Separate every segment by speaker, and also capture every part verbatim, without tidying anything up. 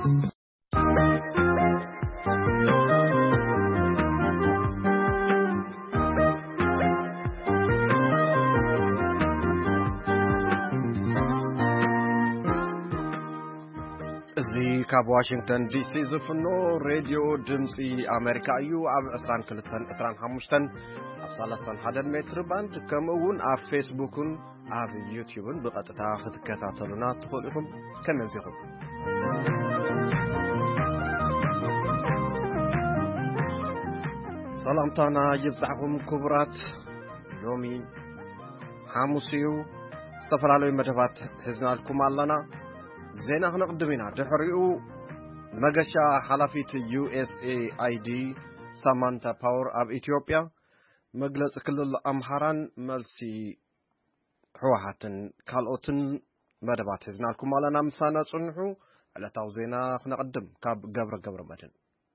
Speaker 1: كاب واشنطن دي سي زفنو راديو دمسي أمريكا يو أب أسران كلتن أسران خمشتن أبصالة حدن متر باند كمون أب فيسبوكن أب يوتيوبن بقطع ختكاتاتلنا تقولكم كننزيكم سلامتنا يبزعكم كبرات لومي حاموسيو استفرالوي مدفات حزنالكم علنا زينا هنقدمنا دحريو مغشا حلفيت يو اس اي اي دي سامانتا باور اب اثيوبيا مغلص كلل امحران ملسي حوحاتن كالوتن مدبات زنالكم على مسانا صنحو على تاو زينا هنقدم كاب غبر غبر مدن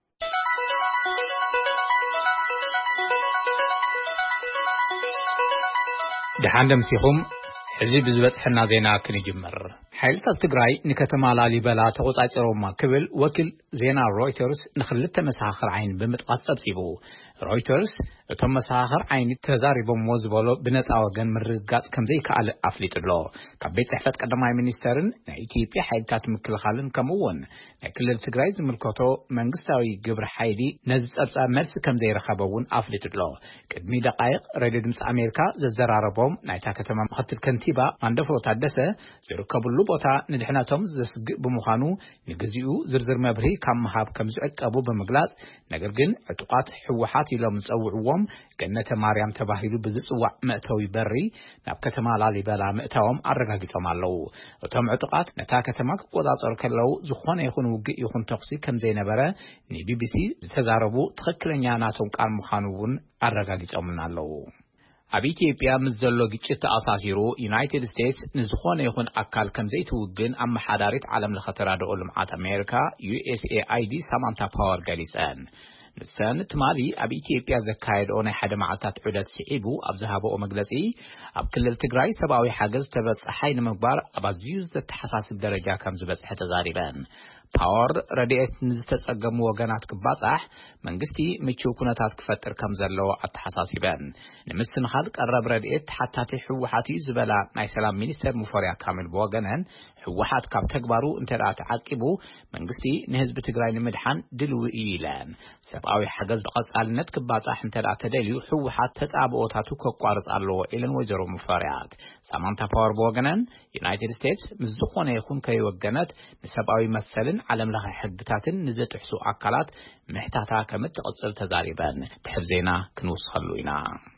Speaker 2: دحاندم سيخم حزب زبصحنا زينا كنجمر حيلتا تግራይ ንከተማ ላሊበላ ተቆጻጽሮማ ክብል ወኪል ዜና ሮይተርስ ንኽልተ መሳኸር ዓይን ብምጥቃስ ጸብሲቡ ሮይተርስ እቶም መሳኸር ዓይን ተዛሪቦም ወዝበሎ ብነፃ ወገን ምርጋጽ ከምዘይ ከኣለ ኣፍሊጥሎ ካብ ቤት ጽሕፈት ቀዳማይ ሚኒስተርን ናይ ኢትዮጵያ ሓይልታት ምክልኻልን ከምውን ናይ ክልል ትግራይ ዝምልከቶ መንግስታዊ ግብረ ሓይሊ ነዚ ጸብጻብ መልስ ከምዘይ ረኸበውን ኣፍሊጥሎ ቅድሚ ደቃይቕ ሬድዮ ድምፂ ኣሜሪካ ዘዘራረቦም ናይታ ከተማ ምክትል ከንቲባ ማንደፍሮ ታደሰ ዝርከብሉ ቦታ ንድሕነቶም ዘስግእ ብምዃኑ ንግዚኡ ዝርዝር መብርሂ ካብ መሃብ ከም ዝዕቀቡ ብምግላጽ ነገር ግን ዕጡቃት ሕወሓት ኢሎም ዝጸውዕዎም ገነተ ማርያም ተባሂሉ ብዝጽዋዕ መእተዊ በሪ ናብ ከተማ ላሊበላ ምእታዎም ኣረጋጊጾም ኣለዉ እቶም ዕጡቃት ነታ ከተማ ክቆጻጸሩ ከለዉ ዝኾነ ይኹን ውግእ ይኹን ተኽሲ ከም ዘይነበረ ንቢቢሲ ዝተዛረቡ ትኽክለኛ ናቶም ቃል ምዃኑ እውን ኣረጋጊጾምና ኣለዉ ኣብ ኢትዮጵያ ምዘሎ ግጭት ተኣሳሲሩ ዩናይትድ ስቴትስ ንዝኾነ ይኹን ኣካል ከም ዘይትውግን ኣመሓዳሪት ዓለም ለኸ ተራድኦ ልምዓት ኣሜሪካ ዩ ኤስ ኤ አይ ዲ ሳማንታ ፓወር ገሊፀን ንሰን ትማሊ ኣብ ኢትዮጵያ ዘካየድኦ ናይ ሓደ መዓልታት ዑደት ስዒቡ ኣብ ዝሃበኦ መግለጺ ኣብ ክልል ትግራይ ሰብኣዊ ሓገዝ ተበጻሓይ ንምግባር ኣብ ኣዝዩ ዘተሓሳስብ ደረጃ ከም ዝበጽሐ ተዛሪበን ፓወር ረድኤት ንዝተጸገሙ ወገናት ክባጻሕ መንግስቲ ምቹው ኩነታት ክፈጥር ከም ዘለዎ ኣተሓሳሲበን ንምስንኻል ቀረብ ረድኤት ሓታቲ ሕወሓት ዝበላ ናይ ሰላም ሚኒስተር ሙፈሪያት ካሚል ብወገነን ሕወሓት ካብ ተግባሩ እንተዳ ተዓቂቡ መንግስቲ ንህዝቢ ትግራይ ንምድሓን ድልው እዩ ኢለን ሰብኣዊ ሓገዝ ብቐጻልነት ክባጻሕ እንተዳ ተደልዩ ሕወሓት ተጻብኦታቱ ከቋርጽ ኣለዎ ኢለን ወይዘሮ ሙፈሪያት ሳማንታ ፓወር ብወገነን ዩናይትድ ስቴትስ ምስ ዝኾነ ይኹን ከይወገነት ንሰብኣዊ መሰልን ዓለም ለኸ ሕግታትን ንዘጥሕሱ ኣካላት ምሕታታ ከም እትቕጽል ተዛሪበን ትሕብዜና ክንውስኸሉ ኢና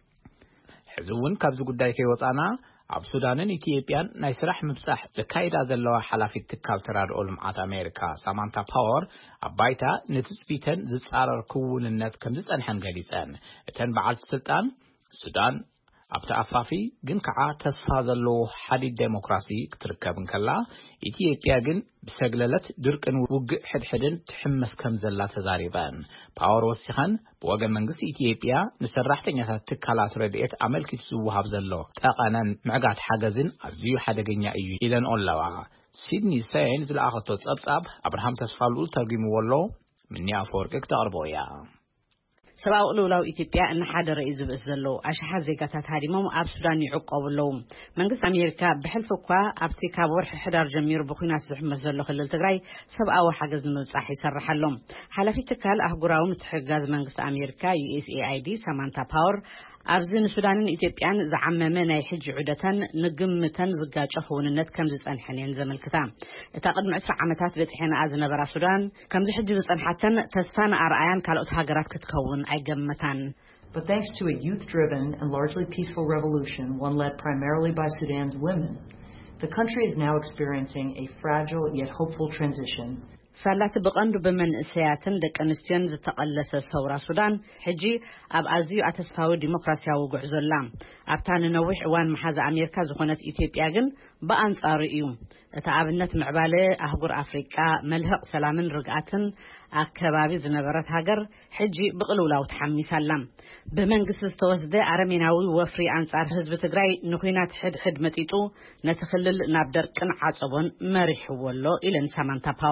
Speaker 2: ሕዝውን ካብዚ ጉዳይ ከይወፃና ኣብ ሱዳንን ኢትዮጵያን ናይ ስራሕ ምብጻሕ ዘካይዳ ዘለዋ ሓላፊት ትካል ተራድኦ ልምዓት ኣሜሪካ ሳማንታ ፓወር ኣብ ባይታ ንትጽቢተን ዝጻረር ክውንነት ከም ዝጸንሐን ገሊጸን እተን በዓልቲ ስልጣን ሱዳን ኣብ ተኣፋፊ ግን ከዓ ተስፋ ዘለዎ ሓዲድ ዴሞክራሲ ክትርከብን ከላ ኢትዮጵያ ግን ብሰግለለት ድርቅን ውግእ ሕድሕድን ትሕመስ ከም ዘላ ተዛሪበን ፓወር ወሲኸን ብወገን መንግስቲ ኢትዮጵያ ንሰራሕተኛታት ትካላት ረድኤት ኣመልኪቱ ዝወሃብ ዘሎ ጠቐነን ምዕጋት ሓገዝን ኣዝዩ ሓደገኛ እዩ ኢለን ኣለዋ ሲድኒ ሰይን ዝለኣኸቶ ጸብጻብ አብርሃም ተስፋሉል ተርጉምዎ ኣሎ ምንያ አፈወርቅ ክተቕርቦ እያ
Speaker 3: سباق لولاو إثيوبيا أن حدا رئيس بإسرائيل أشحال زي قطعة هاريمو أب سودان يعقب لهم من قصة أمريكا بحلف قوا أبتكا ورح حدار جمير بخينات زحمة مزلو خلال تجري سبعة وحجز من صح يسرح لهم حلفي تكال أهجراهم تحجز من قصة أمريكا يو إس إيه آي دي سامانتا باور أبزن السودان إثيوبيان زعممنا يحج عدة نجمتن زجاج أخون النت كم زت أن حنين زمن الكتام تقدم أسرع عمتات بتحين أزنا برا السودان كم زحج زت أن حتى تسفان أرعيان كالوت هاجرات كتكون أي جمتان.
Speaker 4: But thanks to a youth-driven and largely peaceful revolution, one led primarily by Sudan's women, the country is now experiencing a fragile yet hopeful transition.
Speaker 3: سالات بقندو بمن سياتن دكانستيون زتقلس ثورة السودان حجي أب أزيو أتسفاو ديمقراطيا وجعزلام أبتان نوح وان محاز أمريكا زخونة إثيوبيا جن بأنصار إيوم تعبنت معبالة أهجر أفريقيا ملحق سلامن رجعتن أكبابي زنبرت هاجر حجي بقلولا وتحمي سلام بمن قصص توسد عرميناوي وفري أنصار حزب تجري نخينات حد خدمتيتو نتخلل نبدر كن عصبون مريح والله إلى سامانتا باور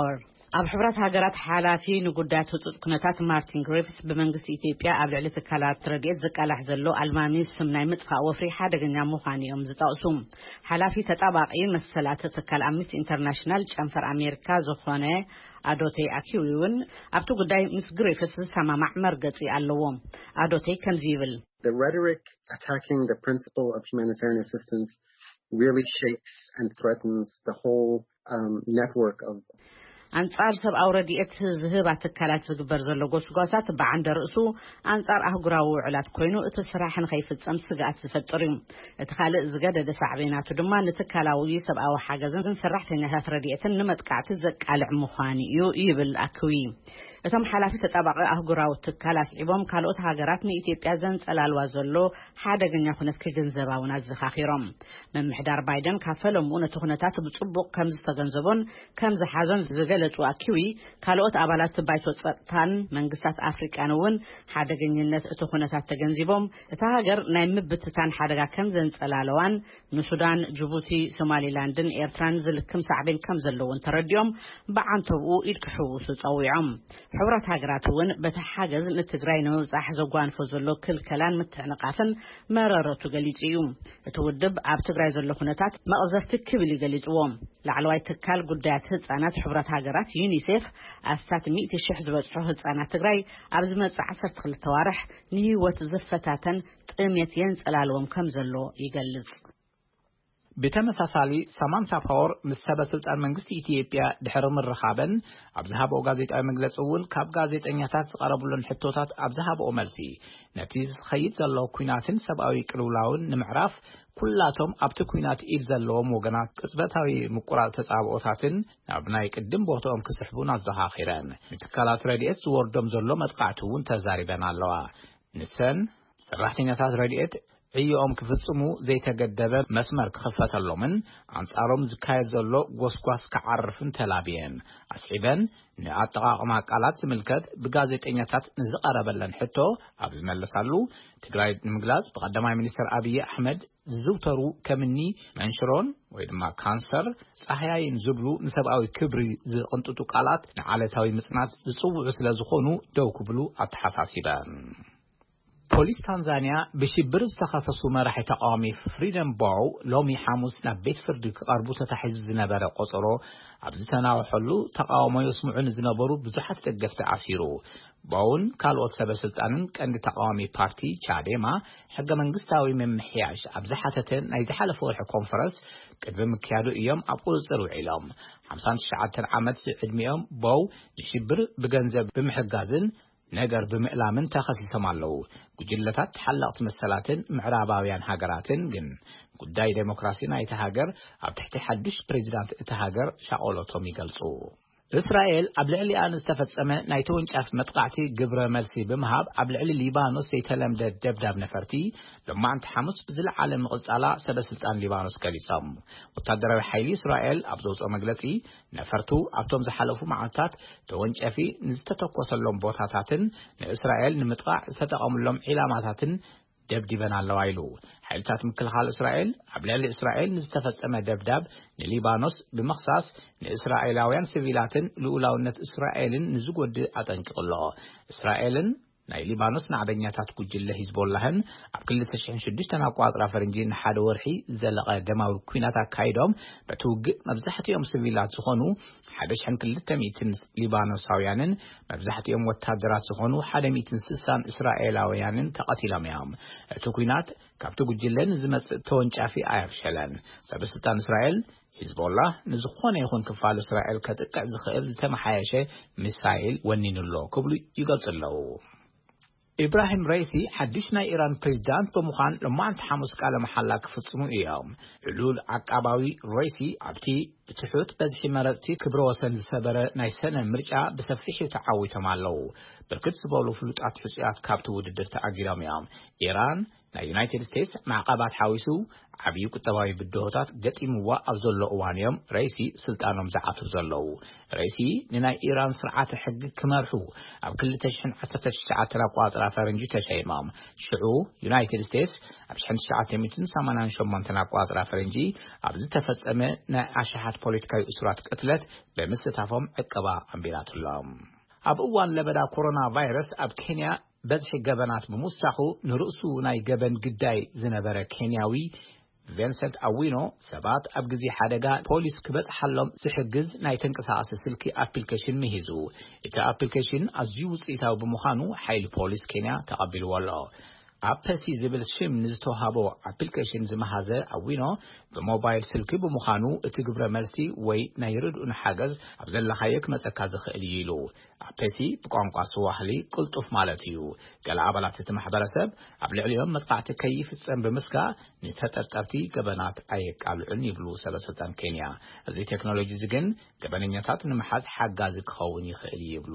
Speaker 3: ኣብ ሕብረት ሃገራት ሓላፊ ንጉዳያት ህጹጽ ኩነታት ማርቲን ግሪፍስ ብመንግስቲ ኢትዮጵያ ኣብ ልዕሊ ትካላት ረድኤት ዝቃላሕ ዘሎ ኣልማኒ ስም ናይ ምጥፋእ ወፍሪ ሓደገኛ ምዃኑ እዮም ዝጠቕሱ ሓላፊ ተጣባቂ መሰላት ትካል ኣምነስቲ ኢንተርናሽናል ጨንፈር ኣሜሪካ ዝኾነ ኣዶቴይ ኣኪዊውን ኣብቲ ጉዳይ ምስ ግሪፍስ ሰማማዕ መርገጺ ኣለዎም ኣዶቴይ ከምዚ ይብል
Speaker 5: The rhetoric attacking the principle of humanitarian assistance really shakes and threatens the whole um, network of
Speaker 3: አንጻር ሰብአዊ ረድኤት ዝህብ አትካላት ዝግበር ዘሎ ጎስጓሳት በዓንደ ርእሱ አንጻር አህጉራዊ ውዕላት ኮይኑ እቲ ስራሕ ንኸይፍጸም ስጋት ዝፈጥር እዩ እቲ ካልእ ዝገደደ ሳዕቤናቱ ድማ ንትካላዊ ሰብአዊ ሓገዝን ሰራሕተኛታት ረድኤትን ንመጥቃዕቲ ዘቃልዕ ምዃኑ እዩ ይብል ኣክዊ እቶም ሓላፊ ተጣባቂ አህጉራዊ ትካል አስዒቦም ካልኦት ሃገራት ንኢትዮጵያ ዘንጸላልዋ ዘሎ ሓደገኛ ኩነት ክግንዘባውን አዘኻኺሮም መምሕዳር ባይደን ካፈሎም ነቲ ኩነታት ብጽቡቕ ከም ዝተገንዘቦን ከም ዝሓዞን ዝገለጹ ኣኪዊ ካልኦት አባላት ባይቶ ጸጥታን መንግስታት አፍሪካን እውን ሓደገኝነት እቲ ኩነታት ተገንዚቦም እታ ሃገር ናይ ምብትታን ሓደጋ ከም ዘንጸላለዋን ንሱዳን ጅቡቲ ሶማሊላንድን ኤርትራን ዝልክም ሳዕቤን ከም ዘለውን ተረዲኦም በዓንተብኡ ኢድክሕውሱ ጸዊዖም ሕብረት ሃገራቱን በተሓገዝ ንትግራይ ንምብጻሕ ዘጓንፎ ዘሎ ክልከላን ምትዕንቃፍን መረረቱ ገሊጹ እዩ እቲ ውድብ ኣብ ትግራይ ዘሎ ኩነታት መቕዘፍቲ ክብል ይገሊጽዎም ላዕለዋይ ትካል ጉዳያት ህጻናት ሕብረት ሃገራት ዩኒሴፍ ኣስታት مئة ሺህ ዝበጽሑ ህጻናት ትግራይ ኣብ ዝመጽእ ዓሰርተ ክልተ ዋርሕ ንህይወት ዝፈታተን ጥሜት የንጸላልዎም ከም ዘሎ ይገልጽ
Speaker 2: بتمثالي سامانتا باور مسبب سلطان منغستي إثيوبيا دحر مرخابن أبزهاب أو غازيت مجلس أول كاب غازيت أنياتات قربلن حتوتات أبزهاب أو ملسي نتيجة خيط زلوا كويناتن سبعوي كلولاون نمعرف كلاتهم أبتو كوينات إيد زلوا موجنا كسبتهاي مقرات تسعبوتاتن نبناي قدم بوتهم كسحبون الزها خيران متكالات راديت وردم زلوا متقعتون تزاربنا اللوا نسن سرحتيناتات راديت أيام كفصمو زي تجدبه مسمر خفة اللومن عن صارم زكاية زلوا قصقص كعرفن تلابين أصحبا نعطى مع قالات ملكت بجازة إنياتات نزقرب لن حتى أبز ملسالو تجريد مجلس بقدم مينستر أبي أحمد زوترو كمني منشرون ويدما كانسر صحيين زبلو نسبقاوي كبري زقنطو قالات على تاوي مسنات زصوع سلازخونو دوكبلو أتحساسيبان بوليس تنزانيا بشبر استخصصو مرحي تقامي فريدم باو لومي حاموس نبيت فردك أربوطة تحزب نبارة قصرو عبزتنا وحلو تقاوما يسمعون زنبارو بزحف تقفت عسيرو باون كالوات سبسلتانن كان تقامي بارتي چاديما حقا منقستاوي من محياش عبزحتتن نايزحال فورح كونفرنس كدب مكيادو ايام عبقول زرو علام حمسان شعاتن عمد عدميهم باو لشبر بغنزب بمحقازن نجار بمقلامن تخصيصهم علو جلتات حلقت مسلاتن معراباويان هاجراتن جن قداي ديمقراطي نايت هاجر عم تحت حدش بريزيدنت اتهاجر شاولوتهم يقلصو إسرائيل قبل علي أن استفسم نايتون شاف متقعتي جبر مرسي بمهاب قبل علي ليبانوس يتلم ده دبدب نفرتي لما عند حمص بزل عالم غزالة سبسلطان ليبانوس كليسام وتقدر حيلي إسرائيل أبزوز أمجلسي نفرتو أبتم زحلفوا معطات تون شافي نزتتوك وصلهم بوتاتاتن لإسرائيل نمتقع ستقام لهم علاماتاتن دبدبنا اللوايلو حيلتات مكل حال إسرائيل قبل إسرائيل نستفسم دبدب لليبانوس بمخصص لإسرائيلاويان سيفيلاتن لأولاونة إسرائيل نزقود أتنك الله إسرائيل ناي ليبانوس نعبنياتات كجلة حزب اللهن بكل تشحن شدش تناقوا أطراف فرنجين حاد ورحي زلقا دماء كويناتا كايدوم بتوق مبزحة يوم سيفيلات سخونو حدش حن كل تميتن ليبانوساويانن مبزحة يوم وتادرات سخونو حدا ميتن سسان إسرائيلاويانن تقاتل ميام توكوينات كابتو كجلة نزمت تونشافي آيف شلن سبستان إسرائيل حزب الله نزخونه يكون كفال إسرائيل كتقع زخير زتمحايشه مسائل ونين الله قبل يقلص الله إبراهيم رئيسي حدشنا إيران بريزيدانت بمخان لما أنت حمس قال محلا كفتصمو إيام علول عقاباوي رئيسي عبتي بتحوت بزحي مرتي كبرو وسن سبرة نايسانا مرجع بسفيحي وتعاوي تمالو بركت سبولو فلوت عتحسيات كابتو وددر تأجيرام يام إيران ናይ ዩናይትድ ስቴትስ ማዕቀባት ሓዊሱ ዓብይ ቁጠባዊ ብድሆታት ገጢምዋ ኣብ ዘሎ እዋንዮም ራይሲ ስልጣኖም ዝዓቱ ዘለው ራይሲ ንናይ ኢራን ስርዓት ሕጊ ክመርሑ ኣብ ክልተ ሽሕን ዓሰርተ ትሽዓተ ኣቋፅራ ፈረንጂ ተሰይሞም ሽዑ ዩናይትድ ስቴትስ ኣብ ሽሕን ትሽዓተ ሰማንያን ሸሞንተ ኣቋፅራ ፈረንጂ ኣብ ዝተፈጸመ ናይ ኣሽሓት ፖለቲካዊ እስራት ቅትለት ብምስታፎም ዕቀባ ኣንቢራትሎም ኣብ እዋን ለበዳ ኮሮና ቫይረስ ኣብ ኬንያ በዝሒ ገበናት ብምውሳኹ ንርእሱ ናይ ገበን ግዳይ ዝነበረ ኬንያዊ ቪንሰንት አዊኖ ሰባት ኣብ ግዜ ሓደጋ ፖሊስ ክበጽሓሎም ዝሕግዝ ናይ ተንቀሳቓሲ ስልኪ ኣፕሊኬሽን ምሂዙ እቲ ኣፕሊኬሽን ኣዝዩ ውጽኢታዊ ብምዃኑ ሓይሊ ፖሊስ ኬንያ ተቐቢልዎ ኣሎ ኣፕሲ ዝብል ሽም ንዝተዋሃቦ ኣፕሊኬሽን ዝመሃዘ አዊኖ ብሞባይል ስልኪ ብምዃኑ እቲ ግብረ መልሲ ወይ ናይ ርድኡን ሓገዝ ኣብ ዘለኻዮ ክመጸካ ዝኽእል ኢሉ ኣፕሲ ብቋንቋ ስዋሕሊ ቅልጡፍ ማለት እዩ ገለ ኣባላት እቲ ማሕበረሰብ ኣብ ልዕሊኦም መጥቃዕቲ ከይፍጸም ብምስጋእ ንተጠርጠርቲ ገበናት ኣየቃልዑን ይብሉ ሰበስልጣን ኬንያ እዚ ቴክኖሎጂ ግን ገበነኛታት ንምሓዝ ሓጋዚ ክኸውን ይኽእል ይብሉ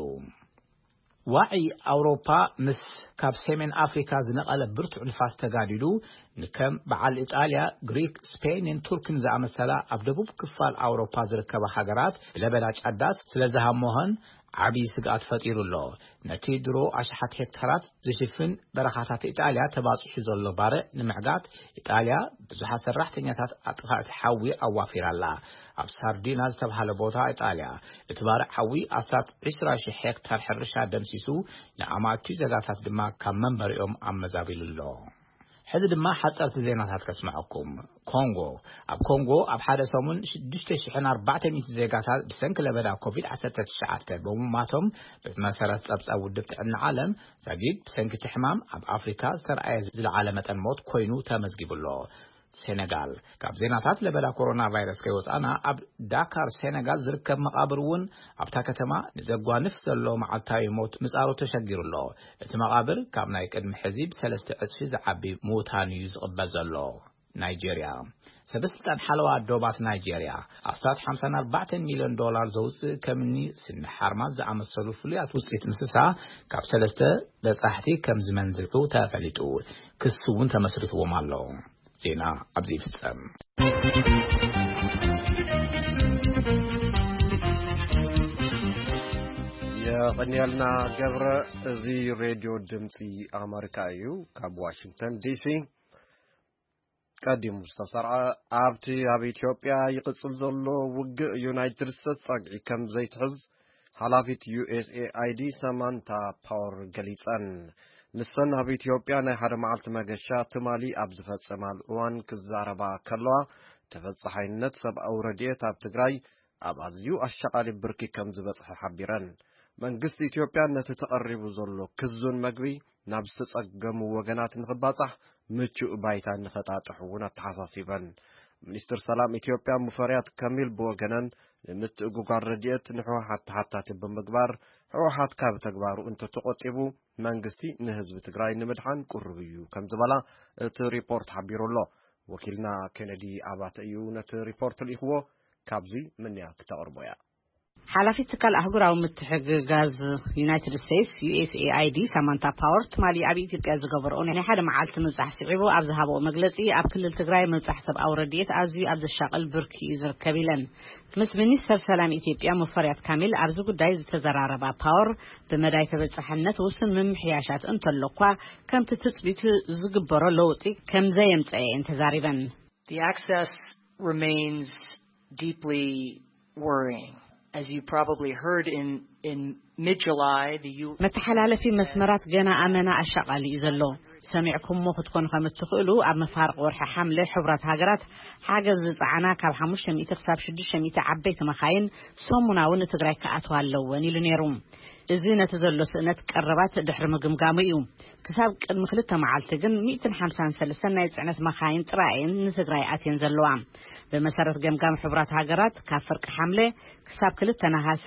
Speaker 2: ዋዒ ኣውሮፓ ምስ ካብ ሰሜን ኣፍሪካ ዝነቐለ ብርቱዕ ንፋስ ተጋዲዱ ንከም በዓል ኢጣልያ ግሪክ ስፔንን ቱርክን ዝኣመሰላ ኣብ ደቡብ ክፋል ኣውሮፓ ዝርከባ ሃገራት ለበዳ ጫዳስ ስለዝሃሞህን ዓብይ ስጋት ፈጢሩሎ ነቲ ድሮ ኣሽሓት ሄክታራት ዝሽፍን በረኻታት ኢጣልያ ተባጽሑ ዘሎ ባረ ንምዕጋት ኢጣልያ ብዙሓት ሰራሕተኛታት ኣጥፋእቲ ሓዊ ኣዋፊራላ ኣብ ሳርዲና ዝተባሃለ ቦታ ኢጣልያ እቲ ባረ ሓዊ ኣስታት عشرين ሺህ ሄክታር ሕርሻ ደምሲሱ ንኣማቲ ዘጋታት ድማ ካብ መንበሪኦም ኣመዛቢሉሎ ሕዚ ድማ ሓጸርቲ ዜናታት ከስማዓኩም ኮንጎ ኣብ ኮንጎ ኣብ ሓደ ሰሙን ሽዱሽተ ሽሕ ኣርባዕተ ሚእቲ ዜጋታት ብሰንኪ ለበዳ ኮቪድ ዓሰርተ ትሽዓተ ብምማቶም ብመሰረት ጸብጻብ ውድብ ጥዕና ዓለም ዘጊድ ብሰንኪ ሕማም ኣብ ኣፍሪካ ዝተረኣየ ዝለዓለ መጠን ሞት ኮይኑ ተመዝጊቡሎ ሴኔጋል ካብ ዜናታት ለበዳ ኮሮና ቫይረስ ከይወጻና ኣብ ዳካር ሴኔጋል ዝርከብ መቃብርውን ኣብታ ከተማ ንዘጓንፍ ዘሎ መዓልታዊ ሞት ምጻሩ ተሸጊሩሎ እቲ መቃብር ካብ ናይ ቅድሚ ሕዚብ ሰለስተ ዕጽፊ ዝዓቢ ሙታን እዩ ዝቕበል ዘሎ ናይጄሪያ ሰበስልጣን ሓለዋ ዶባት ናይጄሪያ ኣስታት ሓምሳ ኣርባዕተ ሚልዮን ዶላር ዘውፅእ ከምኒ ስነ ሓርማዝ ዝኣመሰሉ ፍሉያት ውፅኢት እንስሳ ካብ ሰለስተ በጻሕቲ ከም ዝመንዝሑ ተፈሊጡ ክስ እውን ተመስሪትዎም ኣሎ ዜና ኣብዚ ፍጸም
Speaker 1: የቀኒያልና ገብረ እዚ ሬዲዮ ድምፂ ኣሜሪካ እዩ ካብ ዋሽንግተን ዲሲ ቀዲሙ ዝተሰርዐ ኣብቲ ኣብ ኢትዮጵያ ይቅጽል ዘሎ ውግእ ዩናይትድ ስቴትስ ጸግዒ ከም ዘይትሕዝ ሓላፊት ዩኤስኤአይዲ ሰማንታ ፓወር ገሊጸን ንሰን ኣብ ኢትዮጵያ ናይ ሓደ መዓልቲ መገሻ ትማሊ ኣብ ዝፈጸማል እዋን ክዛረባ ከለዋ ተፈጻሓይነት ሰብኣዊ ረድኤት ኣብ ትግራይ ኣብ ኣዝዩ ኣሸቓሊ ብርኪ ከም ዝበጽሐ ሓቢረን መንግስቲ ኢትዮጵያ ነቲ ተቐሪቡ ዘሎ ክዙን መግቢ ናብ ዝተጸገሙ ወገናት ንኽባጻሕ ምቹእ ባይታ ንኸጣጥሕ እውን ኣተሓሳሲበን ሚኒስትር ሰላም ኢትዮጵያ ሙፈሪያት ከሚል ብወገነን ንምትእጉጋር ረድኤት ንሕወሓት ተሓታቲ ብምግባር ሕወሓት ካብ ተግባሩ እንተተቆጢቡ መንግስቲ ንህዝቢ ትግራይ ንምድሓን ቁርብ እዩ ከም ዝበላ እቲ ሪፖርት ሓቢሩሎ ወኪልና ኬነዲ ኣባተ እዩ ነቲ ሪፖርት ልኢኽዎ ካብዚ ምንያ ክተቕርቦ እያ
Speaker 3: ሓላፊት ትካል ኣህጉራዊ ምትሕግጋዝ ዩናይትድ ስቴትስ ዩኤስኤአይዲ ሳማንታ ፓወር ትማሊ ኣብ ኢትዮጵያ ዝገበረኦ ናይ ሓደ መዓልቲ ምብጻሕ ስዒቡ ኣብ ዝሃበኦ መግለጺ ኣብ ክልል ትግራይ ምብጻሕ ሰብኣዊ ረድኤት ኣዝዩ ኣብ ዘሻቅል ብርኪ እዩ ዝርከብ ኢለን ምስ ሚኒስተር ሰላም ኢትዮጵያ ሙፈሪያት ካሚል ኣብዚ ጉዳይ ዝተዘራረባ ፓወር ብመዳይ ተበጻሕነት ውስን ምምሕያሻት እንተለኳ ከምቲ ትጽቢት ዝግበሮ ለውጢ ከም ዘየምጽአን ተዛሪበን
Speaker 6: The access remains deeply worrying. As you probably heard in in mid-July, the U
Speaker 3: متحلالة في مسمرات جنا أمانة أشغال يزلو سمعكم مو تكون خمس تخلو أما فارق ورح حملة حبرات هاجرات حاجز عنا كالحموش شميت حساب شد شميت عبيت مخاين صومنا ونتدرك أطوال لوني لنيروم الزينة تزلس نتقربات دحر مجمجاميوم كسب المخلطة مع التجن مئة وخمسين سلسلة يتعنت مخاين تراين نتقرأ أتين زلوام بمسارة جمجام حبرات هاجرات كفرق حملة كسب كل التنهاسة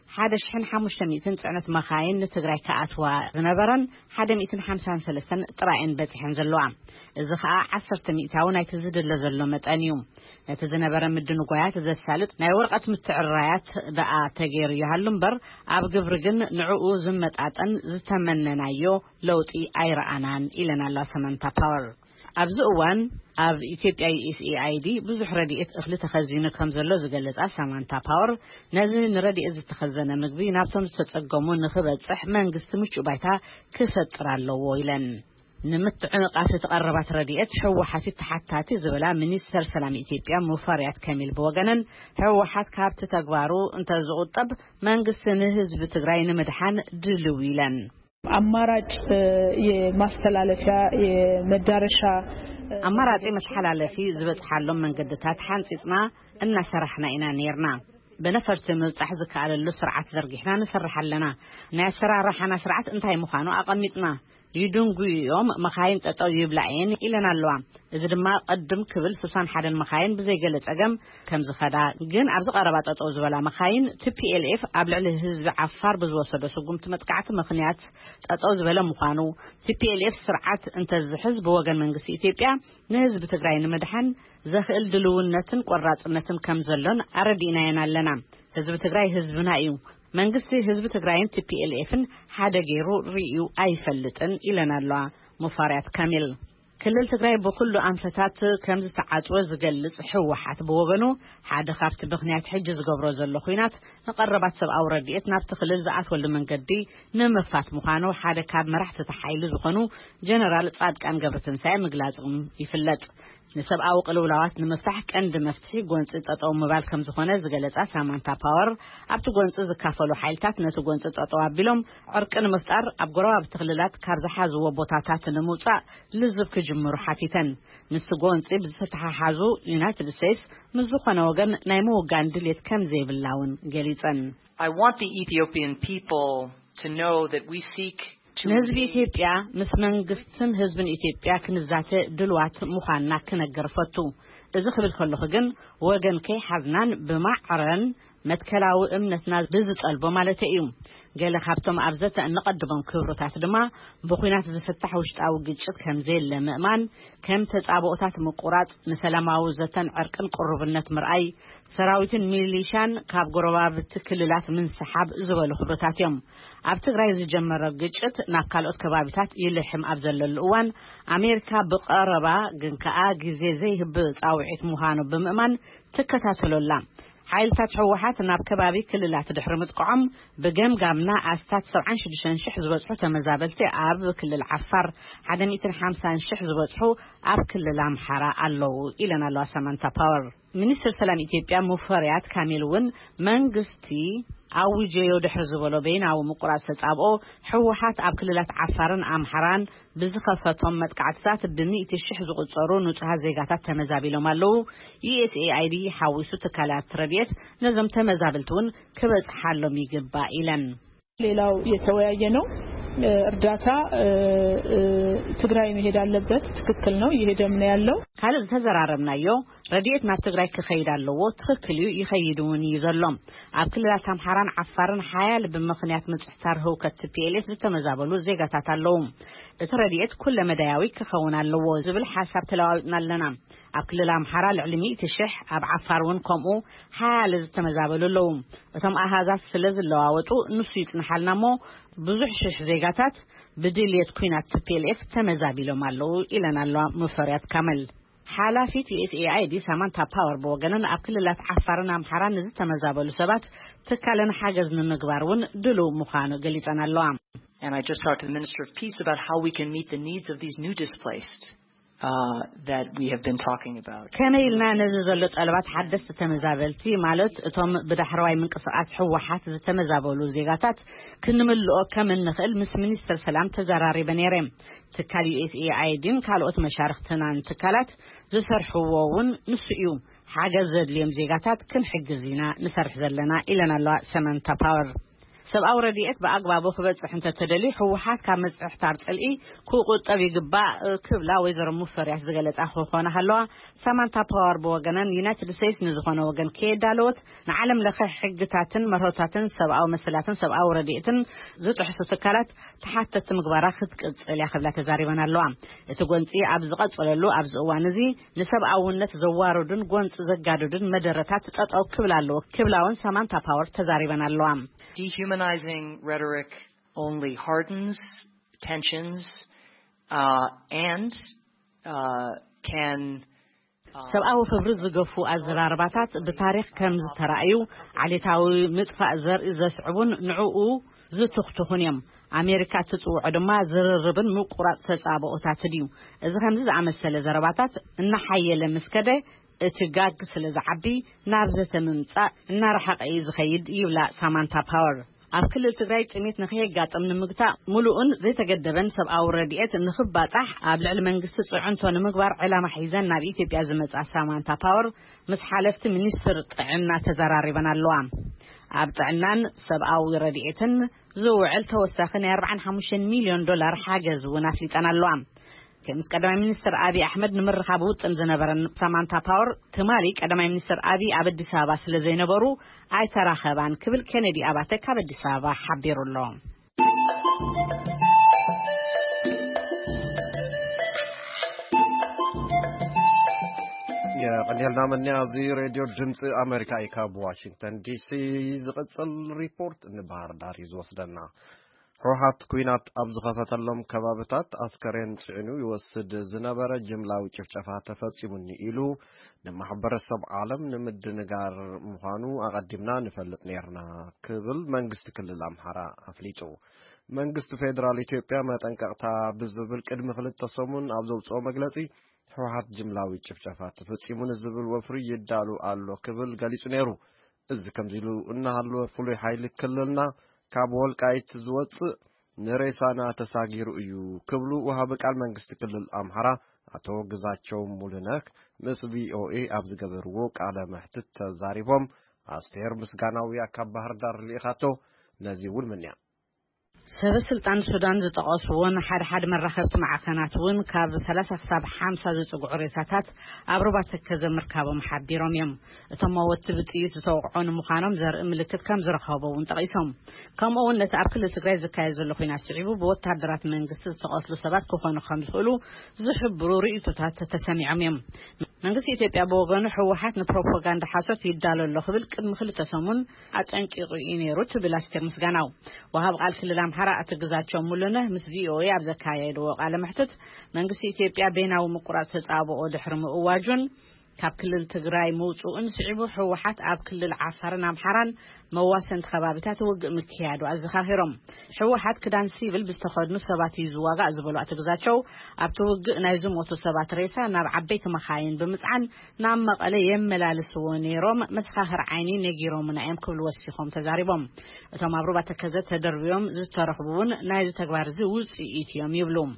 Speaker 3: ሓደ ሽሕን ሓሙሽተ ሚእትን ጽዕነት መኻይን ንትግራይ ከኣትዋ ዝነበረን ሓደ ሚእትን ሓምሳን ሰለስተን ጥራይን በጽሕን ዘለዋ እዚ ከዓ ዓሰርተ ሚእታው ናይቲ ዝድለ ዘሎ መጠን እዩ ነቲ ዝነበረ ምድን ጓያት ዘሳልጥ ናይ ወረቐት ምትዕራያት ደኣ ተገይሩ ይሃሉ እምበር ኣብ ግብሪ ግን ንዕኡ ዝመጣጠን ዝተመነናዮ ለውጢ ኣይረኣናን ኢለና ሰመንታ ፓወር ኣብዚ እዋን ኣብ ኢትዮጵያ ዩ ኤስ ኤ አይ ዲ ብዙሕ ረድኤት እኽሊ ተኸዚኑ ከም ዘሎ ዝገልጻ ሰማንታ ፓወር ነዚ ንረድኤት ዝተኸዘነ ምግቢ ናብቶም ዝተጸገሙ ንኽበጽሕ መንግስቲ ምቹእ ባይታ ክፈጥር ኣለዎ ኢለን ንምትዕንቃት ተቐረባት ረድኤት ሕወሓት ተሓታቲ ዝብላ ሚኒስተር ሰላም ኢትዮጵያ ሙፈሪያት ከሚል በወገነን ሕወሓት ካብቲ ተግባሩ እንተዝቁጠብ መንግስቲ ንህዝቢ ትግራይ ንምድሓን ድልው ኢለን
Speaker 7: አማራጭ የማስተላለፊያ የመዳረሻ
Speaker 3: አማራጭ መተሐላለፊ ዝበጽሐሎም መንገድታት ሓንጽጽና እናሰራሕና ኢና ነርና በነፈርት ምብጻሕ ዝካለሉ ስርዓት ዘርጊሕና ንሰርሓለና ናይ ስራራሕና ስርዓት እንታይ ምዃኑ አቀሚጥና ይድንጉዮም መኻይን ጠጠው ይብላዕን ኢለና ኣለዋ እዚ ድማ ቀድም ክብል ስልሳ ወሓደ መኻይን ብዘይገለጸገም ከም ዝኸዳ ግን ኣብ ዝቀረባ ጠጠው ዝበላ መኻይን ቲ ፒ ኤል ኤፍ ኣብ ልዕሊ ህዝቢ ዓፋር ብዝወሰደ ስጉምቲ መጥቃዕቲ ምኽንያት ጠጠው ዝበለ ምዃኑ ቲ ፒ ኤል ኤፍ ስርዓት እንተዝሕዝ ብወገን መንግስቲ ኢትዮጵያ ንህዝቢ ትግራይ ንምድሓን ዘኽእል ድልውነትን ቆራጽነትን ከም ዘሎን አረዲናየና ኣለና ህዝቢ ትግራይ ህዝብና እዩ መንግስቲ ህዝቢ ትግራይን ቲ ፒ ኤል ኤፍን ሓደ ገይሩ ሪዩ አይፈልጥን ኢለናሏ ሙፈሪያት ካሚል ክልል ትግራይ በኩሉ አንፈታት ከም ዝተዓጽወ ዝገልጽ ሕወሓት በወገኑ ሓደ ካብቲ ምኽንያት ሕጅ ዝገብሮ ዘሎ ኹይናት ንቀረባት ሰብኣዊ ረድኤት ናብቲ ክልል ዝኣትወሉ መንገዲ ንምፋት ምዃኑ ሓደ ካብ መራሕቲ ተሓይሉ ዝኾኑ ጀነራል ጻድቃን ገብረትንሳኤ ምግላጹም ይፍለጥ ንሰብኣዊ ቅልውላዋት ንምፍታሕ ቀንዲ መፍትሒ ጎንፂ ጠጠው ምባል ከም ዝኾነ ዝገለጻ ሰማንታ ፓወር ኣብቲ ጎንፂ ዝካፈሉ ሓይልታት ነቲ ጎንፂ ጠጠው አቢሎም ዕርቅን ምፍጣር ኣብ ጎረባብቲ ክልላት ካብ ዝሓዝዎ ቦታታት ንምውጻእ ልዝብ ክጅምሩ ሓቲተን ምስ ጎንፂ ብዝተተሓሓዙ ዩናይትድ ስቴትስ ምስ ዝኾነ ወገን ናይ ምውጋን ድሌት ከም ዘይብላውን ገሊጸን
Speaker 6: I want the Ethiopian people to know that we seek
Speaker 3: ንህዝቢ ኢትዮጵያ ምስ መንግስትን ህዝብን ኢትዮጵያ ክንዛተ ድልዋት ምዃንና ክነገርፈቱ እዚ ክብል ከለኹ ግን ወገን ከይ ሓዝናን ብማዕረን መትከላዊ እምነትና ብዝጸልቦ ማለት እዩ ገለ ካብቶም ኣብዘተ እንቀድሞም ክብሮታት ድማ ብኹናት ዝፍታሕ ውሽጣዊ ግጭት ከም ዘለ ምእማን ከም ተጻብኦታት ምቁራጽ ንሰላማዊ ዘተን ዕርቅን ቁርብነት ምርኣይ ሰራዊትን ሚሊሻን ካብ ጎረባብቲ ክልላት ምንስሓብ ዝበሉ ክብሮታት እዮም ኣብ ትግራይ ዝጀመረ ግጭት ናብ ካልኦት ከባቢታት ይልሕም ኣብ ዘለሉ እዋን ኣሜሪካ ብቀረባ ግን ከኣ ግዜ ዘይህብ ጻውዒት ምዃኑ ብምእማን ትከታተለላ ሓይልታት ሕወሓት ናብ ከባቢ ክልላት ድሕሪ ምጥቃዖም ብገምጋምና ኣስታት ሰብዓ ወሽዱሽተ ሽሕ ዝበጽሑ ተመዛበልቲ ኣብ ክልል ዓፋር ሓደ ሚእቲ ሓምሳን ሽሕ ዝበጽሑ ኣብ ክልል ኣምሓራ ኣለዉ ኢለና ኣለዋ ሰማንታ ፓወር ሚኒስትር ሰላም ኢትዮጵያ ሙፈሪያት ካሚልውን መንግስቲ አውጀዮ ድሕሪ ዝበሎ በይናዊ ምቁራጽ ተጻብኦ ሕወሓት ኣብ ክልላት ዓፋርን ኣምሓራን ብዝኸፈቶም መጥቃዕትታት ብሚእቲ ሽሕ ዝቁጸሩ ንጹሃት ዜጋታት ተመዛቢሎም ኣለዉ ዩ ኤስ ኤ አይ ዲ ሓዊሱ ትካላት ረድኤት ነዞም ተመዛብልቲውን ክበጽሓሎም ይግባእ ኢለን
Speaker 7: ሌላው የተወያየ ነው እርዳታ ትግራይ መሄድ አለበት ትክክል ነው ይሄደም ነው ያለው
Speaker 3: ካለ ተዘራረብናዮ ረድኤት ናብ ትግራይ ክኸይድ ኣለዎ ትክክል እዩ ይኸይዱን ይዘሎም ኣብ ክልላት ኣምሓራን ዓፋርን ሓያል ብምኽንያት ምጽሕታር ህውከት ፒ ኤል ኤፍ ዝተመዛበሉ ዜጋታት ኣለዉ እቲ ረድኤት ኩለ መዳያዊ ክኸውን ኣለዎ ዝብል ሓሳብ ተለዋውጥና ኣለና ኣብ ክልል ኣምሓራ ልዕሊ ሚእቲ ሽሕ ኣብ ዓፋር እውን ከምኡ ሓያል ዝተመዛበሉ ኣለዉ እቶም ኣሃዛት ስለ ዝለዋወጡ ንሱ ይጽንሓልና ሞ ብዙሕ ሽሕ ዜጋታት ብድልየት ኩናት ፒ ኤል ኤፍ ተመዛቢሎም ኣለዉ ኢለና ኣለዋ ሙፈሪያት ካሚል ሓላፊት ዩ ኤስ ኤ አይ ዲ ሰማንታ ፓወር በወገነን ኣብ ክልላት ዓፋርን ኣምሓራን ዝተመዛበሉ ሰባት ትካለን ሓገዝ ንምግባርውን ድልው ምዃኑ ገሊጸና ኣለዋ
Speaker 6: And I just talked to the Minister of Peace about how we can meet the needs of these new displaced uh, that we have been talking about.
Speaker 3: ከመይልና ነዚ ዘሎ ጸለባት ሓደስ ተመዛበልቲ ማለት እቶም ብዳሕራዋይ ምንቅስቃስ ሕወሓት ዝተመዛበሉ ዜጋታት ክንምልኦ ከም እንኽእል ምስ ሚኒስትር ሰላም ተዘራሪበ ነይረ ትካል ዩ ኤስ ኤ አይ ዲ ካልኦት መሻርክትናን ትካላት ዝሰርሕዎውን ንሱ እዩ ሓገዝ ዘድልዮም ዜጋታት ክንሕግዝ ኢና ንሰርሕ ዘለና ኢለና ኣለዋ ሰማንታ ፓወር سبعة رديئت بأقبابو خبصح انت تدلي حوحات كمصح تارطلئي كوقطب يغبا كبلا ويزر مفرياس زغلص اخو خونا هلوا سامانتا باور بوغنن يونايتد ستيتس نزخونه وغن كيدالوت نعلم لخ حقتاتن مرهوتاتن سبعة مسلاتن سبعة رديئتن زطحسو تكالات تحتت مغبارا خطقصل يخبلا تزاريبنا لوا اتغونصي ابز قصللو ابز اوانزي لسبعاونت زوارودن غونص زغادودن مدرታት تطاو كبلالو كبلاون سامانتا باور تزاريبنا لوا.
Speaker 6: Dehumanizing rhetoric only hardens tensions uh, and uh, can
Speaker 3: سبعاو فبرز غفو ازرارباتات بتاريخ كمز ترايو عليتاوي مطفاء زر زسعبون نعو زتختخون يم أمريكا تطوع دما زرربن مقراص تصابؤታት ديو እዚ ከምዚ ዝኣመሰለ ዘረባታት እና ሓየለ መስከደ እትጋግ ስለዝዓቢ ናብ ዘተምምጻእ እና ረሓቀ ዝኸይድ ይብላ ሳማንታ ፓወር ኣብ ክልል ትግራይ ጥሜት ንኸይጋጠም ንምግታ ሙሉኡን ዘይተገደበን ሰብኣዊ ረድኤት ንኽባጻሕ ኣብ ልዕሊ መንግስቲ ጽዕንቶ ንምግባር ዕላማ ሒዘን ናብ ኢትዮጵያ ዝመጻ ሳማንታ ፓወር ምስ ሓለፍቲ ሚኒስትር ጥዕና ተዘራሪበን ኣለዋ ኣብ ጥዕናን ሰብኣዊ ረድኤትን ዝውዕል ተወሳኺ ናይ أربعة وخمسين ሚልዮን ዶላር ሓገዝ እውን ኣፍሊጠን ኣለዋ كمس قدام مينستر أبي أحمد نمرخ بوت انزنبرن سامانتا باور تمالي قدام مينستر أبي أبدي سابا سلزينبرو أي تراخبان كبل كندي أباتك أبدي سابا حبير الله.
Speaker 1: يا قنيلنا من نازي راديو جمس أمريكا إيكا بواشنطن دي سي زغصل ريبورت نبهار داري زوسدنا روحات كوينات أبز خفتلهم كبابتات أسكرين شعنو يوسد زنبرة جملاو چفچفات تفصيموني إلو نمحبر السب عالم نمد نقار مخانو أقدمنا نفلت نيرنا كبل منغست كل الأمحارة أفليتو منغست فيدرال إثيوبيا ما تنكقتا بزبل كدم خلط تصومون أبزو تصوم مقلسي روحات جملاوي چفچفات تفصيمون الزبل وفري يدالو آلو كبل قاليسو نيرو إذ كمزيلو إنها اللو فلوي حايل كللنا كابول كايت زوت نريسانا تساغير ايو كبلو وهابق المنغست كلل امحرا اتو غزاچو مولنك مس في او اي ابز غبرو قال محتت تزاريبوم استير مسغاناوي اكبار دار ليخاتو نزي ول منيا
Speaker 3: سبب سلطان السودان زتقاسون حد حد مرخصت مع خناتون كاب ثلاثة حساب خمسة زتقع ريساتات أبروبات كذا مركبة محبيرهم يم تموت بتقيس توقعون مخانم زر ملكت كم زرخابة ونتقيسهم كم أول نتعب كل تجري زكايز اللي خينا سعيبو بوت تعبرات من قصة تقاصلو سبات كوخان خمس قلو زحب بروري تتات تسمع يم من قصة إثيوبيا بوغن حوحات نبروباغندا حاسوت يدالو اللي خبل كم خل تسمون أتنكي إني رت بلاستير مسجناو وهاب قال كل لام حرا أتجزاتشو ملنا مس في أو يا بزكايد وقال محتت من قصة إثيوبيا بينه ومقرات تصابو ودحرم واجن كاب كل التجراي موت وانسعبو حوحات عب كل العصر نام حران مواسن خبابتات وق مكياد وعزخاهرم حوحات كدان سيفل بستخدم سباتي زواغا زبلو أتجزاتشو أبتوق نايزم وتو سبات ريسا ناب عبيت مخاين بمسعن نام مقالي يملال سوانيروم مسخاهر عيني نجيروم من عام كل وسيخهم تزاربهم تم أبروبات كذا تدربيهم زترحبون نايز تكبار زوز إيتيوم يبلوم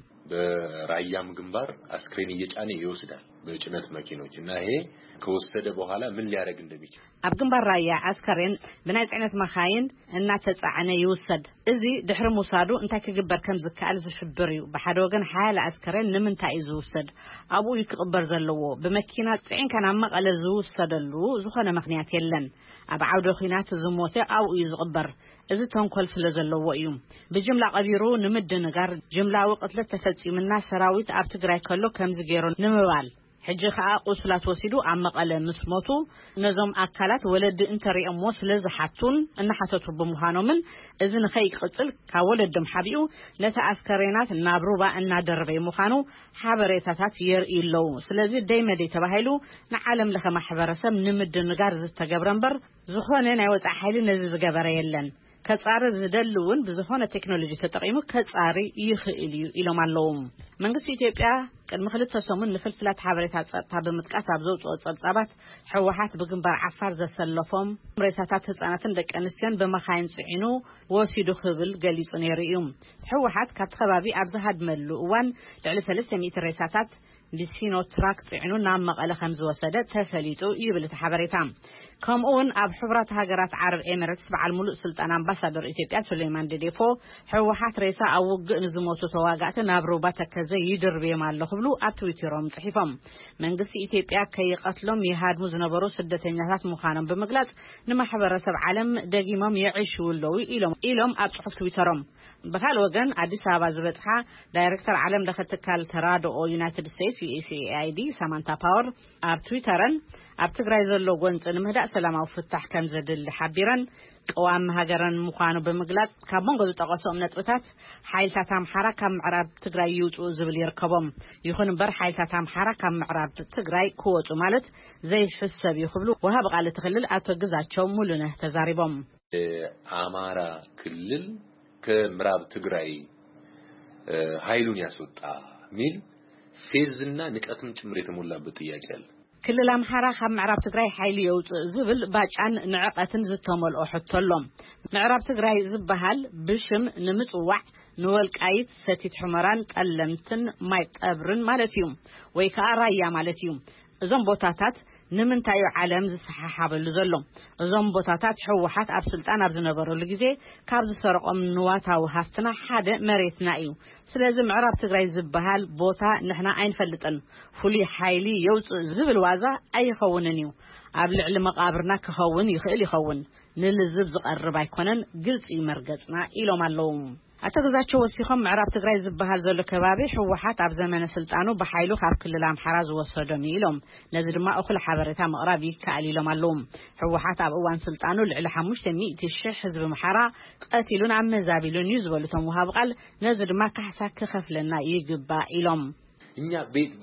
Speaker 8: በራያም ግንባር አስክሬን እየጫነ ይወስዳል በጭነት መኪኖች እና ይሄ ከወሰደ በኋላ ምን ሊያደርግ እንደሚችል
Speaker 3: ኣብ ግንባር ራያ አስከሬን ብናይ ጽዕነት መኻይን እና ተጻዕነ ይወሰድ እዚ ድሕሪ ሙሳዱ እንታይ ክግበር ከም ዝካል ዝሕብር እዩ ብሓደ ወገን ሓያለ አስከሬን ንምንታይ እዩ ዝወሰድ ኣብኡ ይክቅበር ዘለዎ ብመኪና ጽዕን ከና መቐለ ዝወሰደሉ ዝኾነ ምኽንያት የለን ኣብ ዓውደ ኺናት ዝሞተ ኣብኡ እዩ ዝቕበር እዚ ተንኮል ስለ ዘለዎ እዩ ብጅምላ ቀቢሩ ንምድንጋር ጅምላዊ ቅትለት ተፈጺምና ሰራዊት ኣብ ትግራይ ከሎ ከምዚ ገይሩ ንምባል ሕጂ ኸኣ ቁስላት ወሲዱ ኣብ መቐለ ምስ ሞቱ ነዞም ኣካላት ወለዲ እንተሪኦሞ ስለዝሓቱን እናሓተቱ ብምዃኖምን እዚ ንኸይቅፅል ካብ ወለዶም ሓቢኡ ነቲ ኣስከሬናት ናብ ሩባ እናደረበ ምዃኑ ሓበሬታታት የርእዩ ኣለዉ ስለዚ ደይመደይ ተባሂሉ ንዓለም ለኸ ማሕበረሰብ ንምድንጋር ዝተገብረ እምበር ዝኾነ ናይ ወፃኢ ሓይሊ ነዚ ዝገበረ የለን كصار زدلون بزخونه تكنولوجي تطقيمو كصاري يخيل يلوم اللوم منغس ኢትዮጵያ قد مخلت تسمون نفلفلات حبريታት ጸጥታ በመጥቃት አብዘው ጸጥጻባት ሕወሓት በግንባር ዓፋር ዘሰለፎም ሬሳታት ህፃናትን ደቀንስቲያን በመኻይን ጽዒኑ ወሲዱ ክብል ገሊጹ ነይሩ ሕወሓት ካብ ከባቢ ኣብዛሃድ መሉ እዋን ልዕሊ ثلاث مئة ሬሳታት بسينو تراك ጽዒኑ ናብ መቐለ ከም ዝወሰደ ተፈሊጡ ይብል ተሓበሬታ ከምኡውን ኣብ ሕብራት ሃገራት ዓረብ ኤሚሬትስ በዓል ሙሉእ ስልጣን ኣምባሳደር ኢትዮጵያ ሱሌማን ደዴፎ ሕወሓት ሬሳ ኣብ ውግእ ንዝሞቱ ተዋጋእቲ ናብ ሩባ ተከዘ ይድርብዮም ኣሎ ክብሉ ኣብ ትዊተሮም ጽሒፎም መንግስቲ ኢትዮጵያ ከይቀትሎም ይሃድሙ ዝነበሩ ስደተኛታት ምዃኖም ብምግላጽ ንማሕበረሰብ ዓለም ደጊሞም ይዕሽውለው ኢሎም ኢሎም ኣብ ጽሑፍ ትዊተሮም በካል ወገን አዲስ አበባ ዝበጽሓ ዳይሬክተር ዓለም ለኸ ትካል ተራድኦ ዩናይትድ ስቴትስ ዩኤስኤአይዲ ሳማንታ ፓወር ኣብ ትዊተርን ኣብ ትግራይ ዘሎ ጎንጽ ንምህዳእ ሰላማዊ ፍታሕ ከም ዘድሊ ሓቢረን ቀዋም ሃገረን ምዃኑ ብምግላጽ ካብ መንጎ ዝጠቐሶም ነጥብታት ሓይልታት ኣምሓራ ካብ ምዕራብ ትግራይ ይውጽኡ ዝብል ይርከቦም ይኹን እምበር ሓይልታት ኣምሓራ ካብ ምዕራብ ትግራይ ክወጹ ማለት ዘይሕሰብ ይኽብሉ ወሃብ ቃል ትኽልል አቶ ግዛቸው ሙሉነህ ተዛሪቦም
Speaker 8: አማራ ክልል ከምዕራብ ትግራይ ኃይሉን ያስወጣ ሚል ፌዝና ንቀትም ጭምር የተሞላበት ጥያቄ አለ
Speaker 3: ክልል አምሓራ ካብ ምዕራብ ትግራይ ኃይል የውጽእ ዝብል ባጫን ንዕቀትን ዝተመልኦ ሕቶሎም ምዕራብ ትግራይ ዝበሃል ብሽም ንምጽዋዕ ንወልቃይት ሰቲት ሑመራን ጠለምትን ማይ ጠብርን ማለት እዩ ወይ ከራያ ማለት እዩ እዞም ቦታታት ንምንታዩ ዓለም ዝሰሓሓበሉ ዘሎ እዞም ቦታታት ሕወሓት ኣብ ስልጣን ኣብ ዝነበረሉ ግዜ ካብ ዝሰርቆም ንዋታዊ ሃፍትና ሓደ መሬትና እዩ ስለዚ ምዕራብ ትግራይ ዝበሃል ቦታ ንሕና ኣይንፈልጥን ፍሉይ ሓይሊ የውጽእ ዝብል ዋዛ ኣይኸውንን እዩ ኣብ ልዕሊ መቃብርና ክኸውን ይኽእል ይኸውን ንልዝብ ዝቐርብ ኣይኮነን ግልጽ ይመርገጽና ኢሎም ኣለዉ አተገዛቸው ወሲኹም ምዕራብ ትግራይ ዝበሃል ዘሎ ከባቢ ሕወሓት ኣብ ዘመነ ስልጣኑ በኃይሉ ካብ ክልል አምሓራ ዝወሰዶም ኢሎም ነዚ ድማ እኹል ሓበሬታ መቕራብ ይከኣል ኢሎም ኣለዉ ሕወሓት ኣብ እዋን ስልጣኑ ልዕሊ ሓሙሽተ ሚእቲ ሽሕ ህዝቢ አምሓራ ቀቲሉን ኣመዛቢሉን እዩ ዝበሉቶም ወሃብ ቃል ነዚ ድማ ካሕሳ ክኸፍለና ይግባእ ኢሎም
Speaker 8: እኛ ቤት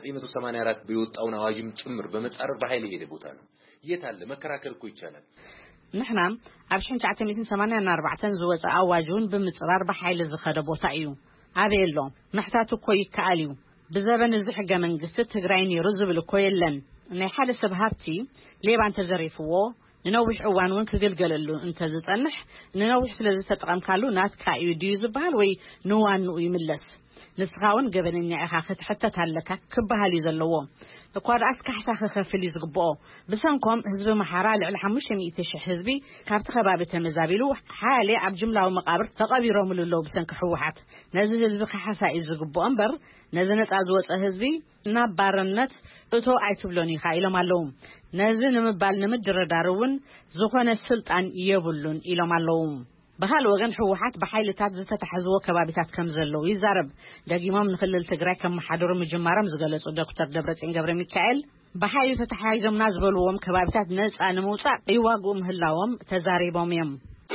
Speaker 8: በ1984 በወጣውን አዋጅም ጭምር በመጻረር በኃይል ሄደ ቦታ ነው የት አለ መከራከር እኮ ይቻላል
Speaker 3: نحنا أبشن شعتي ميتين ثمانية أربعة زوج أواجون بمصرار بحيل الزخدة بوتايو أبيلو محتاجو كوي كاليو بزبن الزحجة من قصة تجريني رزب الكويلن نحال سبهاتي ليه بان تجريفوه ننوح أوانون كجل جللو أنت زتنح ننوح سلزة تقام كالو نات كايو ديزو بهالوي نوان ويملس نسخاون قبل إني أخاخت حتى تهلكك كبهالي زلوه لقد أسكحت خفلي زقبو بسانكم حزب محارة على حمشة مئتش حزبي كابت خبابة مزابلو حالي عب جملة ومقابر تقابيرهم للو بسانك حوحات نزل حزب خحساء زقبو أنبر نزلت أزوات حزبي نبارنت اتو ايتبلوني خايلة مالوم نزل نمبال نمدر دارون زخون السلطان يبولون إلى مالوم بحال وغن حوحات بحيلتات زتا تحزوه كبابتات كم زلو يزارب داقيمام نخلل تقرأ كم محادر مجمارم زغلت دكتور دبرتين قبر ميكائيل بحيلتات تحايزم نازبلوهم كبابتات نلس آنموصا ايواقوم هلاوم تزاريبوم يم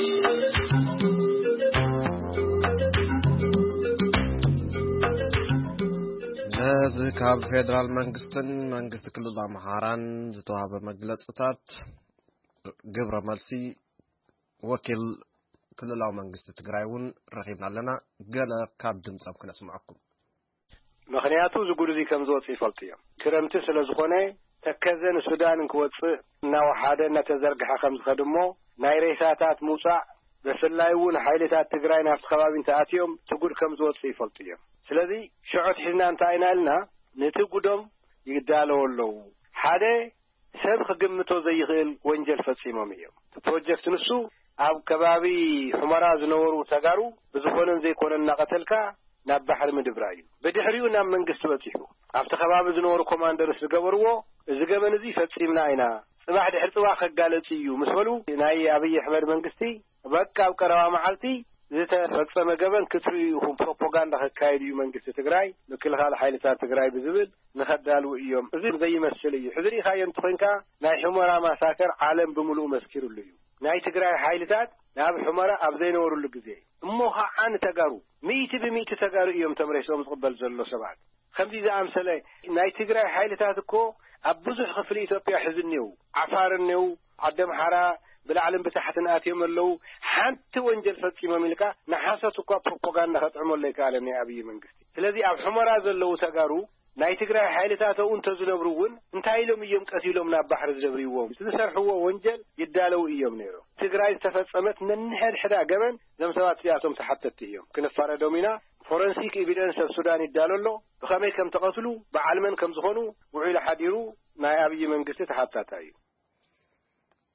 Speaker 1: ناز كاب فيدرال منغستن منغست كلل أمحاران زتوها بمجلسات قبر ملسي وكيل كللاو መንግስት ትግራይውን ረኺብና ኣለና ገለ ካብ ድምጻም ክነስማዓኩም
Speaker 9: ምኽንያቱ ዝጉዱዚ ከም ዝወጽእ ይፈልጥ እዮም ክረምቲ ስለ ዝኾነ ተከዘን ሱዳን ክወጽእ እናው ሓደ እናተዘርግሐ ከም ዝኸድሞ ናይ ሬሳታት ሙጻዕ በስላይውን ሓይልታት ትግራይ ናፍቲ ከባቢ እንተኣትዮም ትጉድ ከም ዝወጽእ ይፈልጥ እዮም ስለዚ ሽዑት ሒዝና እንታይ ኢና ኢልና ነቲ ጉዶም ይዳለው ኣለዉ ሓደ ሰብ ክግምቶ ዘይኽእል ወንጀል ፈጺሞም እዮም ፕሮጀክት ንሱ ኣብ ከባቢ ሑመራ ዝነበሩ ተጋሩ ብዝኾነን ዘይኮነን እናቀተልካ ናብ ባሕሪ ምድብራዩ በድሕሪኡ ናብ መንግስቲ በፂሑ ኣብቲ ከባቢ ዝነበሩ ኮማንደርስ ዝገበርዎ እዚ ገበን እዚ ፈጺምና ኢና ጽባሕ ድሕሪ ጽባሕ ከጋለጽ እዩ ምስ በሉ ናይ አብይ አሕመድ መንግስቲ በቃ ኣብ ቀረባ መዓልቲ ዝተፈጸመ ገበን ክትሪኢኹም ፕሮፓጋንዳ ከካይድ እዩ መንግስቲ ትግራይ ምክልኻል ሓይልታት ትግራይ ብዝብል ንኸዳልው እዮም እዚ ዘይመስል እዩ ሕዝሪ ኻየን ትኾንካ ናይ ሑመራ ማሳከር ዓለም ብምሉእ መስኪሩሉ እዩ ናይ ትግራይ ሓይልታት ናብ ሑመራ ኣብ ዘይነበሩሉ ግዜ እሞ ኸዓን ተጋሩ ሚእቲ ብሚእቲ ተጋሩ እዮም ተምሬሶም ዝቕበል ዘሎ ሰባት ከምዚ ዝኣምሰለ ናይ ትግራይ ሓይልታት እኮ ኣብ ብዙሕ ክፍሊ ኢትዮጵያ ሕዝኔው ዓፋርኔው ዓዲ ኣምሓራ ብላዕልን ብታሕትን ኣትዮም ኣለዉ ሓንቲ ወንጀል ፈጺሞም ኢልካ ንሓሰት እኳ ፕሮፓጋንዳ ከጥዕመሉ ይከኣለኒ ኣብይ መንግስቲ ስለዚ ኣብ ሑመራ ዘለዉ ተጋሩ ናይ ትግራይ ሓይልታት እውን ተዝነብሩውን እንታይ ኢሎም እዮም ቀቲሎም ናብ ባሕሪ ዝደብርይዎም ዝሰርሕዎ ወንጀል ይዳለው እዮም ነይሮም ትግራይ ዝተፈጸመት ነንሕድሕዳ ገበን ዘም ሰባት እዚኣቶም ተሓተቲ እዮም ክንፋረዶም ኢና ፎረንሲክ ኤቪደንስ ኣብ ሱዳን ይዳለሎ ብኸመይ ከም ተቐትሉ ብዓልመን ከም ዝኾኑ ውዒሉ ሓዲሩ ናይ ኣብይ መንግስቲ ተሓታታ እዩ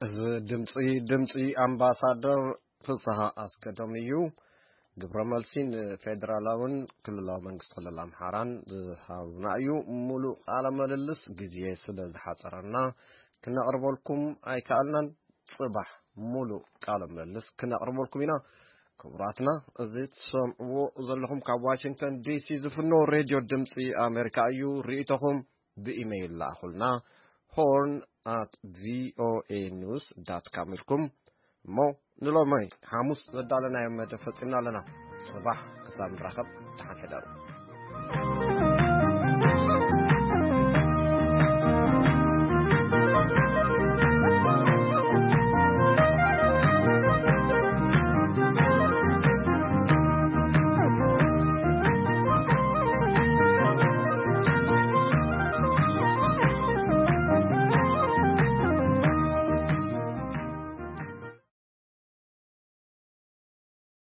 Speaker 1: ድምጽ ድምጽ አምባሳደር ፍስሐ አስገዶምዩ ግብረ መልሲን ፌደራላውን ክልላዊ መንግስት ክልል አምሓራን ዝሃብናዩ ሙሉ ቃለ ምልልስ ጊዜ ስለ ዝሓፀረና ክነቅርበልኩም ኣይከኣልናን ጽባሕ ሙሉ ቃለ ምልልስ ክነቅርበልኩም ኢና ክቡራትና እዚ ትሰምዕዎ ዘለኹም ካብ ዋሽንግተን ዲሲ ዝፍኖ ሬድዮ ድምፂ ኣሜሪካ እዩ ርእይቶኹም ብኢሜይል ላእኹልና horn at v o a news dot com ilkum mo nilomay hamus zadalana yamada fatsina lana sabah kasam rakab tahan hedaru